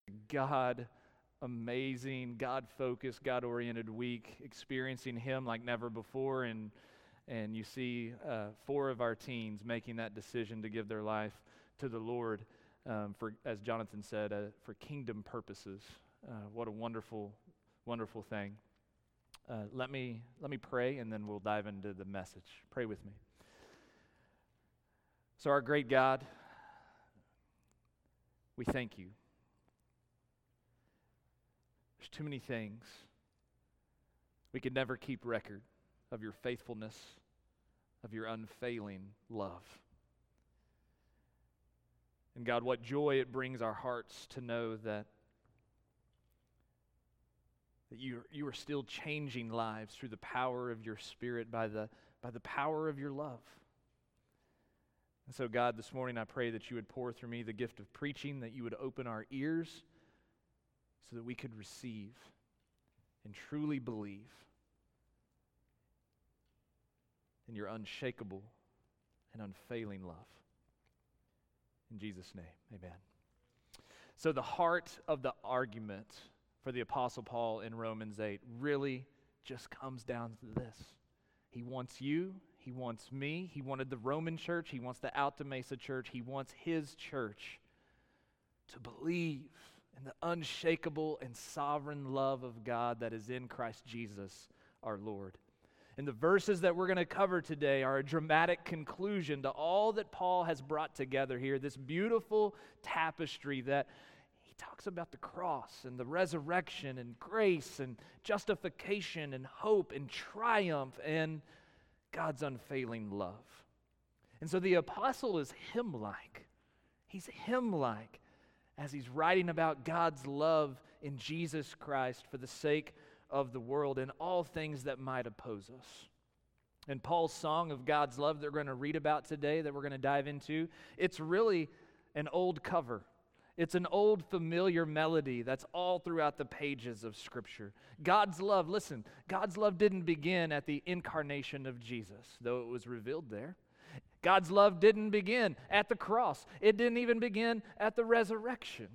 God amazing, God-focused, God-oriented week, experiencing Him like never before, and you see 4 of our teens making that decision to give their life to the Lord for, as Jonathan said, for kingdom purposes. What a wonderful, wonderful thing. Let me pray, and then we'll dive into the message. Pray with me. So, our great God, we thank you. There's too many things. We could never keep record of your faithfulness, of your unfailing love. And God, what joy it brings our hearts to know that you are still changing lives through the power of your Spirit by the power of your love. And so, God, this morning I pray that you would pour through me the gift of preaching, that you would open our ears so that we could receive and truly believe in your unshakable and unfailing love. In Jesus' name, amen. So the heart of the argument for the Apostle Paul in Romans 8 really just comes down to this. He wants you, he wants me, he wanted the Roman church, he wants the Alta Mesa church, he wants his church to believe in the unshakable and sovereign love of God that is in Christ Jesus our Lord. And the verses that we're going to cover today are a dramatic conclusion to all that Paul has brought together here, this beautiful tapestry that he talks about the cross and the resurrection and grace and justification and hope and triumph and God's unfailing love. And so the apostle is hymn-like. He's hymn-like as he's writing about God's love in Jesus Christ for the sake of the world and all things that might oppose us. And Paul's song of God's love that we're going to read about today, that we're going to dive into, it's really an old cover. It's an old familiar melody that's all throughout the pages of Scripture. God's love, listen, God's love didn't begin at the incarnation of Jesus, though it was revealed there. God's love didn't begin at the cross. It didn't even begin at the resurrection.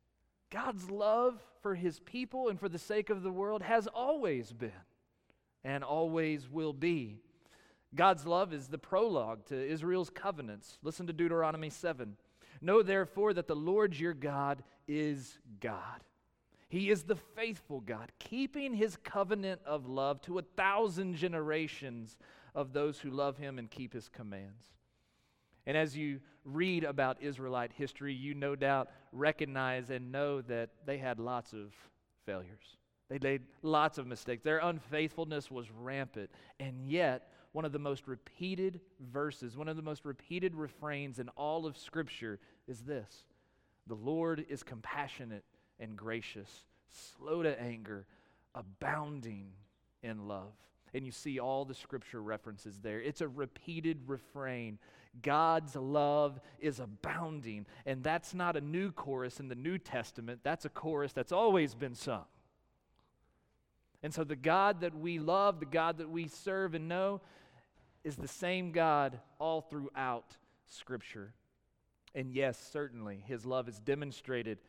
God's love for His people and for the sake of the world has always been and always will be. God's love is the prologue to Israel's covenants. Listen to Deuteronomy 7. Know therefore that the Lord your God is God. He is the faithful God, keeping His covenant of love to 1,000 generations of those who love Him and keep His commands. And as you read about Israelite history, you no doubt recognize and know that they had lots of failures. They made lots of mistakes. Their unfaithfulness was rampant. And yet, one of the most repeated verses, one of the most repeated refrains in all of Scripture is this: the Lord is compassionate and gracious, slow to anger, abounding in love. And you see all the Scripture references there. It's a repeated refrain. God's love is abounding. And that's not a new chorus in the New Testament. That's a chorus that's always been sung. And so the God that we love, the God that we serve and know, is the same God all throughout Scripture. And yes, certainly, His love is demonstrated.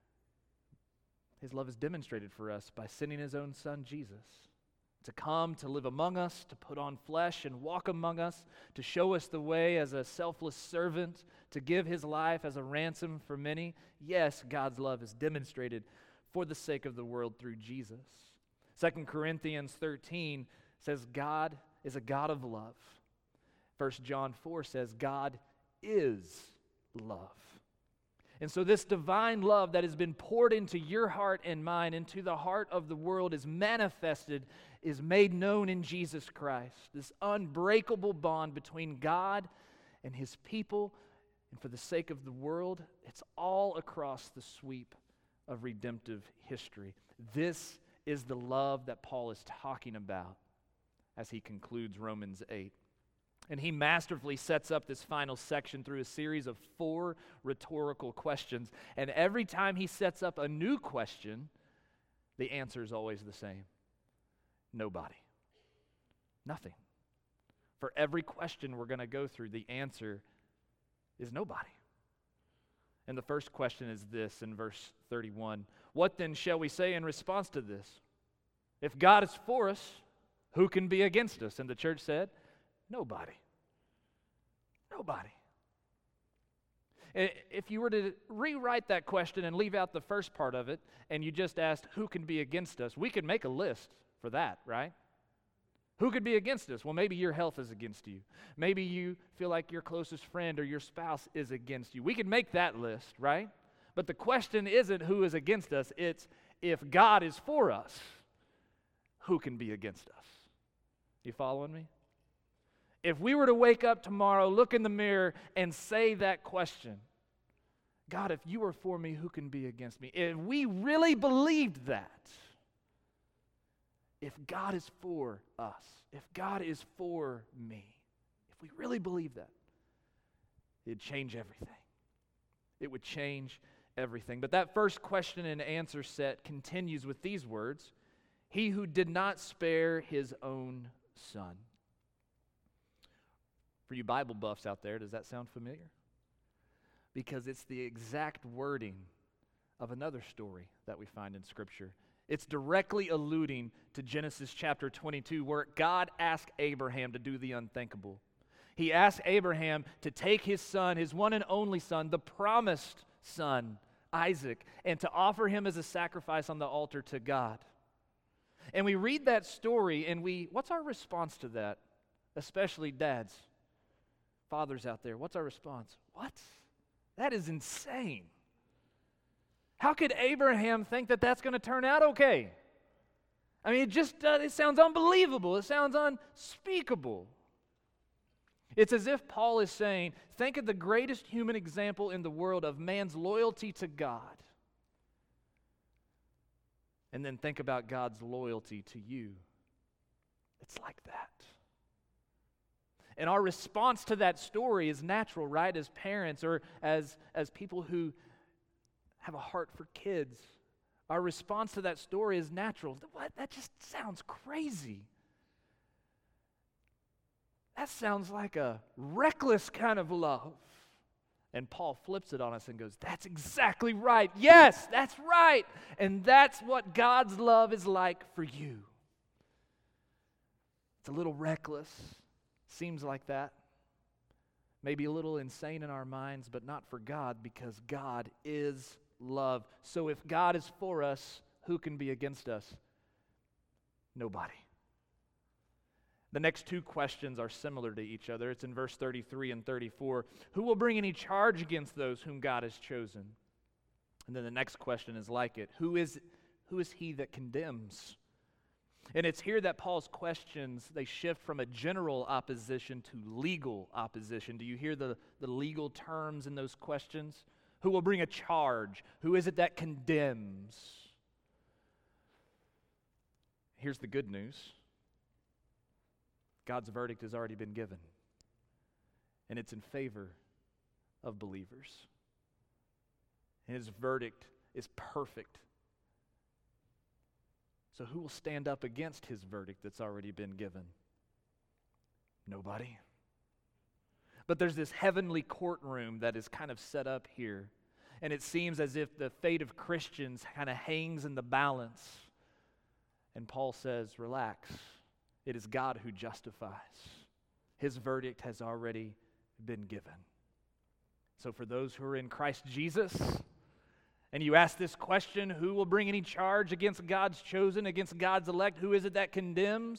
His love is demonstrated for us by sending His own Son, Jesus, to come, to live among us, to put on flesh and walk among us, to show us the way as a selfless servant, to give His life as a ransom for many. Yes, God's love is demonstrated for the sake of the world through Jesus. 2 Corinthians 13 says God is a God of love. 1 John 4 says God is love. And so this divine love that has been poured into your heart and mine, into the heart of the world, is manifested, is made known in Jesus Christ. This unbreakable bond between God and His people, and for the sake of the world, it's all across the sweep of redemptive history. This is the love that Paul is talking about as he concludes Romans 8. And he masterfully sets up this final section through a series of 4 rhetorical questions. And every time he sets up a new question, the answer is always the same. Nobody. Nothing. For every question we're going to go through, the answer is nobody. And the first question is this in verse 31. What then shall we say in response to this? If God is for us, who can be against us? And the church said, nobody. Nobody. If you were to rewrite that question and leave out the first part of it, and you just asked, who can be against us? We could make a list for that, right? Who could be against us? Well, maybe your health is against you. Maybe you feel like your closest friend or your spouse is against you. We could make that list, right? But the question isn't who is against us. It's if God is for us, who can be against us? You following me? If we were to wake up tomorrow, look in the mirror, and say that question, God, if you are for me, who can be against me? If we really believed that, if God is for us, if God is for me, if we really believe that, it'd change everything. It would change everything. But that first question and answer set continues with these words, he who did not spare his own son. For you Bible buffs out there, does that sound familiar? Because it's the exact wording of another story that we find in Scripture. It's directly alluding to Genesis chapter 22, where God asked Abraham to do the unthinkable. He asked Abraham to take his son, his one and only son, the promised son, Isaac, and to offer him as a sacrifice on the altar to God. And we read that story, and what's our response to that? Especially dads, fathers out there, what's our response? What? That is insane. How could Abraham think that that's going to turn out okay? I mean, it sounds unbelievable. It sounds unspeakable. It's as if Paul is saying, think of the greatest human example in the world of man's loyalty to God. And then think about God's loyalty to you. It's like that. And our response to that story is natural, right? As parents or as people who have a heart for kids. Our response to that story is natural. What? That just sounds crazy. That sounds like a reckless kind of love. And Paul flips it on us and goes, that's exactly right. Yes, that's right. And that's what God's love is like for you. It's a little reckless. Seems like that. Maybe a little insane in our minds, but not for God, because God is love. So if God is for us, who can be against us? Nobody. The next two questions are similar to each other. It's in verse 33 and 34. Who will bring any charge against those whom God has chosen? And then the next question is like it. Who is he that condemns? And it's here that Paul's questions, they shift from a general opposition to legal opposition. Do you hear the legal terms in those questions? Who will bring a charge? Who is it that condemns? Here's the good news. God's verdict has already been given, and it's in favor of believers. And his verdict is perfect. So who will stand up against his verdict that's already been given? Nobody. But there's this heavenly courtroom that is kind of set up here, and it seems as if the fate of Christians kind of hangs in the balance. And Paul says, relax. It is God who justifies. His verdict has already been given. So for those who are in Christ Jesus, and you ask this question, who will bring any charge against God's chosen, against God's elect? Who is it that condemns?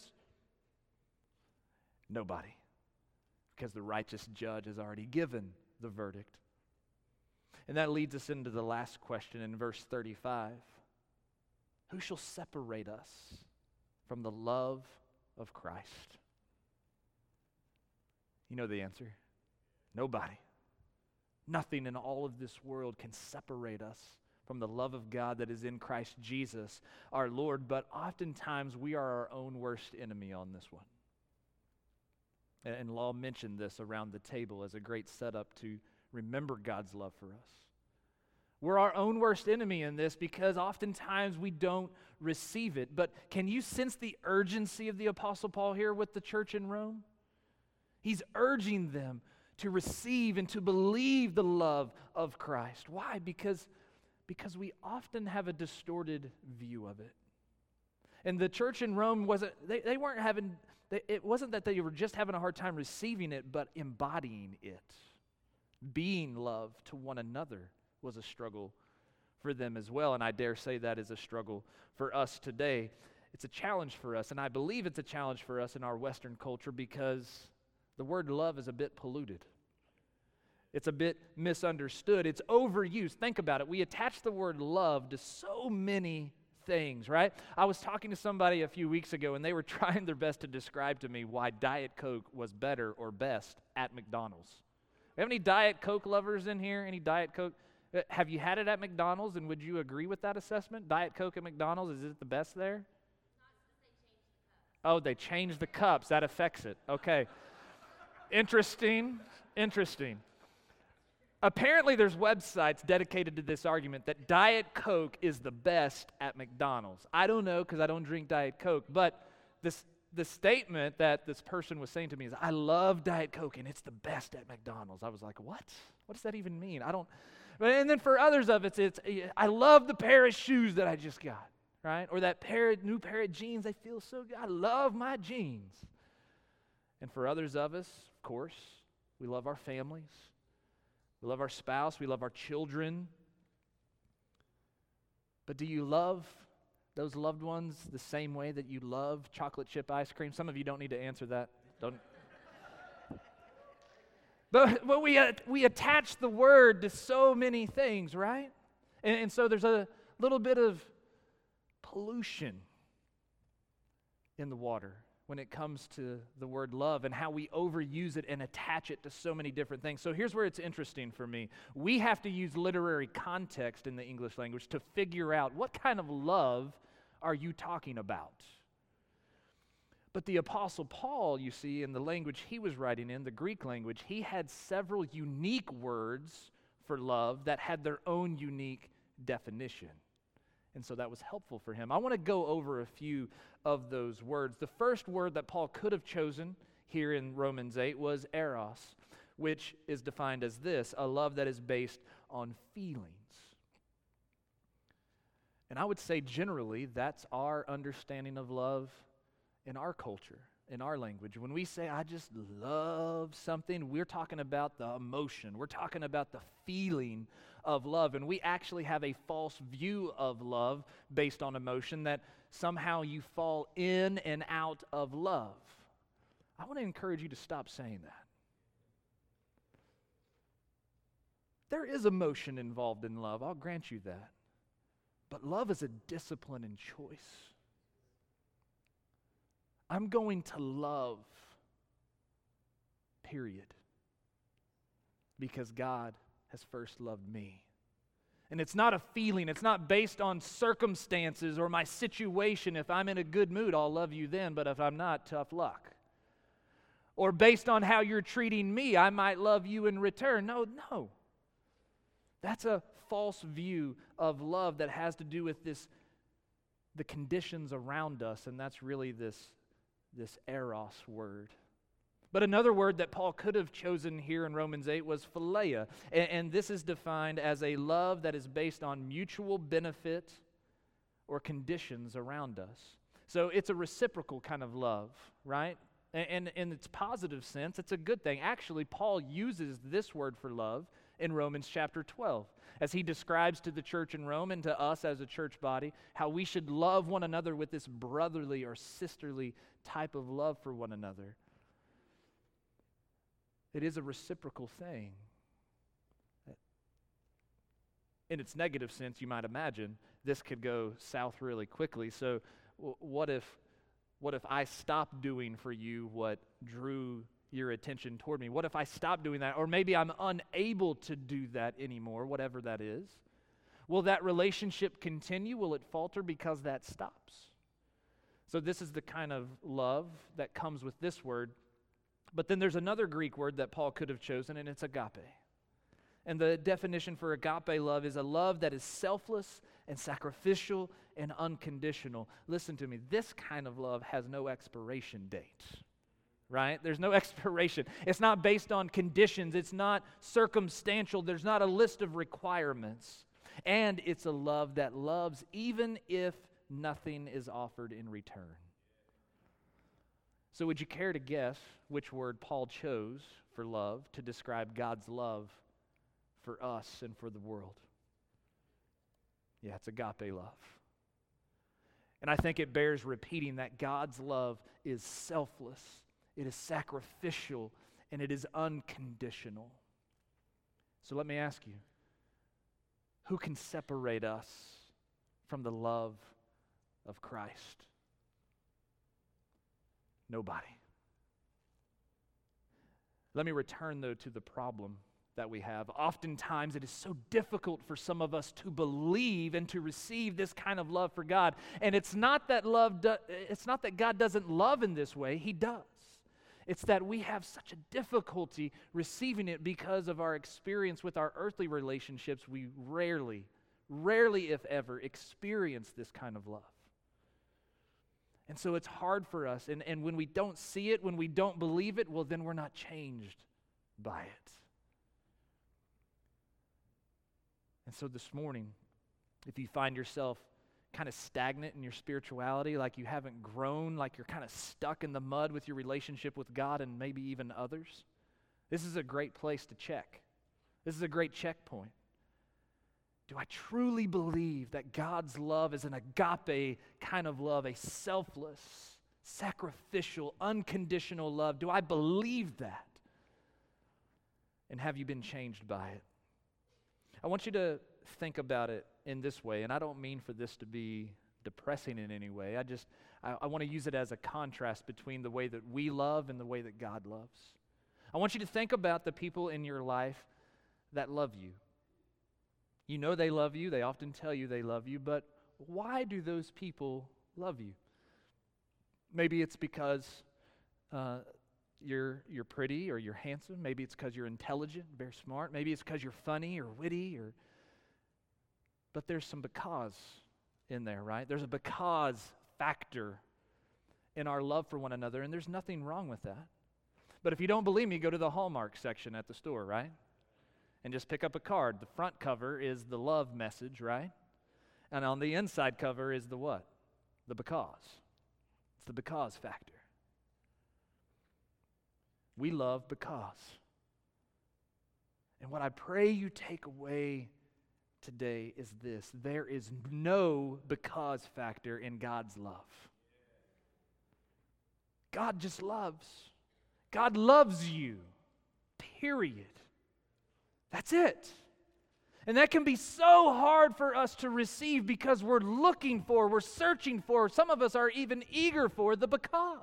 Nobody. Because the righteous judge has already given the verdict. And that leads us into the last question in verse 35. Who shall separate us from the love of Christ? You know the answer. Nobody. Nothing in all of this world can separate us from the love of God that is in Christ Jesus, our Lord. But oftentimes we are our own worst enemy on this one. And Law mentioned this around the table as a great setup to remember God's love for us. We're our own worst enemy in this because oftentimes we don't receive it. But can you sense the urgency of the Apostle Paul here with the church in Rome? He's urging them to receive and to believe the love of Christ. Why? Because we often have a distorted view of it. And the church in Rome they weren't having, it wasn't that they were just having a hard time receiving it, but embodying it. Being love to one another was a struggle for them as well, and I dare say that is a struggle for us today. It's a challenge for us, and I believe it's a challenge for us in our Western culture because the word love is a bit polluted. It's a bit misunderstood. It's overused. Think about it. We attach the word love to so many things, right? I was talking to somebody a few weeks ago, and they were trying their best to describe to me why Diet Coke was better or best at McDonald's. We have any Diet Coke lovers in here? Any Diet Coke? Have you had it at McDonald's, and would you agree with that assessment? Diet Coke at McDonald's, is it the best there? Oh, they changed the cups. That affects it. Okay. Interesting. Apparently, there's websites dedicated to this argument that Diet Coke is the best at McDonald's. I don't know because I don't drink Diet Coke, but the statement that this person was saying to me is, I love Diet Coke and it's the best at McDonald's. I was like, what? What does that even mean? And then for others of it, it's I love the pair of shoes that I just got, right? Or that new pair of jeans, they feel so good. I love my jeans. And for others of us, of course, we love our families. We love our spouse. We love our children. But do you love those loved ones the same way that you love chocolate chip ice cream? Some of you don't need to answer that. Don't. But we attach the word to so many things, right? And so there's a little bit of pollution in the water when it comes to the word love and how we overuse it and attach it to so many different things. So here's where it's interesting for me. We have to use literary context in the English language to figure out what kind of love are you talking about. But the Apostle Paul, you see, in the language he was writing in, the Greek language, he had several unique words for love that had their own unique definition. And so that was helpful for him. I want to go over a few of those words. The first word that Paul could have chosen here in Romans 8 was eros, which is defined as this, a love that is based on feelings. And I would say generally that's our understanding of love in our culture, in our language. When we say, I just love something, we're talking about the emotion. We're talking about the feeling of love. And we actually have a false view of love based on emotion, that somehow you fall in and out of love. I want to encourage you to stop saying that. There is emotion involved in love, I'll grant you that. But love is a discipline and choice. I'm going to love, period. Because God has first loved me. And it's not a feeling. It's not based on circumstances or my situation. If I'm in a good mood, I'll love you then. But if I'm not, tough luck. Or based on how you're treating me, I might love you in return. No. That's a false view of love that has to do with the conditions around us. And that's really this eros word. But another word that Paul could have chosen here in Romans 8 was philia. And this is defined as a love that is based on mutual benefit or conditions around us. So it's a reciprocal kind of love, right? And in its positive sense, it's a good thing. Actually, Paul uses this word for love in Romans chapter 12, as he describes to the church in Rome and to us as a church body how we should love one another with this brotherly or sisterly type of love for one another. It is a reciprocal thing. In its negative sense, you might imagine, this could go south really quickly. So what if I stopped doing for you what drew your attention toward me? What if I stop doing that? Or maybe I'm unable to do that anymore, whatever that is. Will that relationship continue? Will it falter because that stops? So this is the kind of love that comes with this word. But then there's another Greek word that Paul could have chosen, and it's agape. And the definition for agape love is a love that is selfless and sacrificial and unconditional. Listen to me, this kind of love has no expiration date. right? There's no expiration. It's not based on conditions. It's not circumstantial. There's not a list of requirements. And it's a love that loves even if nothing is offered in return. So would you care to guess which word Paul chose for love to describe God's love for us and for the world? Yeah, it's agape love. And I think it bears repeating that God's love is selfless, it is sacrificial, and it is unconditional. So let me ask you, who can separate us from the love of Christ? Nobody. Let me return, though, to the problem that we have. Oftentimes, it is so difficult for some of us to believe and to receive this kind of love for God. And it's not that it's not that God doesn't love in this way. He does. It's that we have such a difficulty receiving it because of our experience with our earthly relationships. We rarely, if ever, experience this kind of love. And so it's hard for us. And when we don't see it, when we don't believe it, well, then we're not changed by it. And so this morning, if you find yourself kind of stagnant in your spirituality, like you haven't grown, like you're kind of stuck in the mud with your relationship with God and maybe even others, this is a great place to check. This is a great checkpoint. Do I truly believe that God's love is an agape kind of love, a selfless, sacrificial, unconditional love? Do I believe that? And have you been changed by it? I want you to think about it in this way, and I don't mean for this to be depressing in any way. I want to use it as a contrast between the way that we love and the way that God loves. I want you to think about the people in your life that love you. You know they love you. They often tell you they love you, but why do those people love you? Maybe it's because you're pretty or you're handsome. Maybe it's because you're intelligent, very smart. Maybe it's because you're funny or witty. But there's some because in there, right? There's a because factor in our love for one another, and there's nothing wrong with that. But if you don't believe me, go to the Hallmark section at the store, right? And just pick up a card. The front cover is the love message, right? And on the inside cover is the what? The because. It's the because factor. We love because. And what I pray you take away today is this: there is no because factor in God's love. God just loves. God loves you. Period. That's it. And that can be so hard for us to receive because we're looking for, we're searching for, some of us are even eager for the because.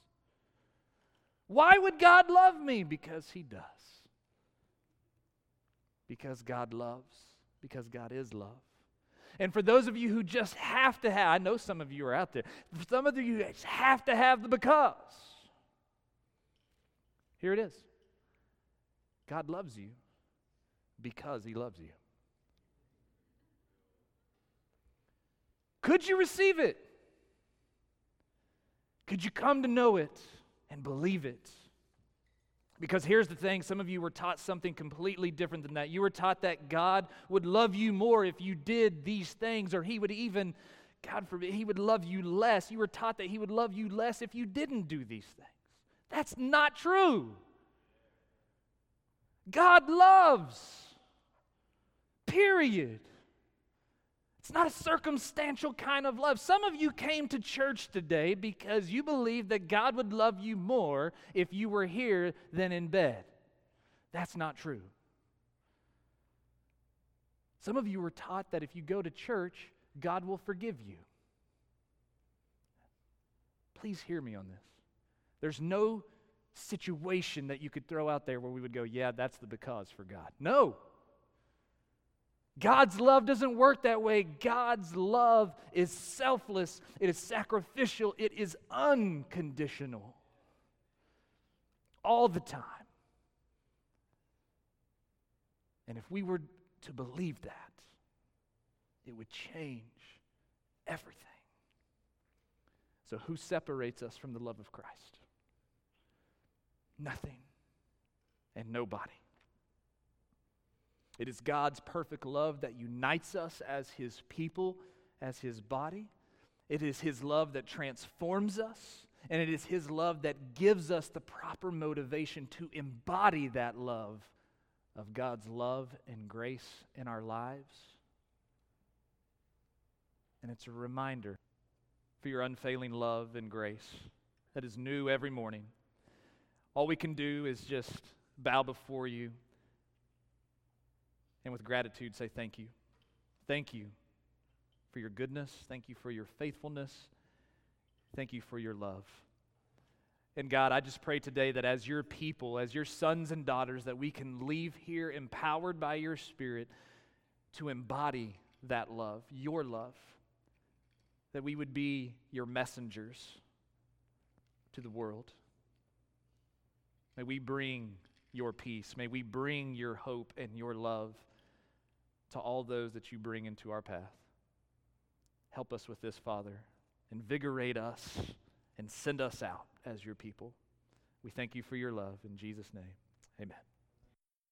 Why would God love me? Because He does. Because God loves. Because God is love. And for those of you who just have to have, I know some of you are out there, for some of you just have to have the because. Here it is. God loves you because He loves you. Could you receive it? Could you come to know it and believe it? Because here's the thing, some of you were taught something completely different than that. You were taught that God would love you more if you did these things, or He would even, God forbid, He would love you less. You were taught that He would love you less if you didn't do these things. That's not true. God loves. Period. It's not a circumstantial kind of love. Some of you came to church today because you believed that God would love you more if you were here than in bed. That's not true. Some of you were taught that if you go to church, God will forgive you. Please hear me on this. There's no situation that you could throw out there where we would go, yeah, that's the because for God. No. God's love doesn't work that way. God's love is selfless, it is sacrificial, it is unconditional. All the time. And if we were to believe that, it would change everything. So who separates us from the love of Christ? nothing and nobody. It is God's perfect love that unites us as His people, as His body. It is His love that transforms us, and it is His love that gives us the proper motivation to embody that love of God's love and grace in our lives. And it's a reminder for your unfailing love and grace that is new every morning. All we can do is just bow before you and with gratitude say thank you. Thank you for your goodness. Thank you for your faithfulness. Thank you for your love. And God, I just pray today that as your people, as your sons and daughters, that we can leave here empowered by your Spirit to embody that love, your love, that we would be your messengers to the world. May we bring your peace. May we bring your hope and your love to all those that you bring into our path. Help us with this, Father. Invigorate us and send us out as your people. We thank you for your love. In Jesus' name, amen.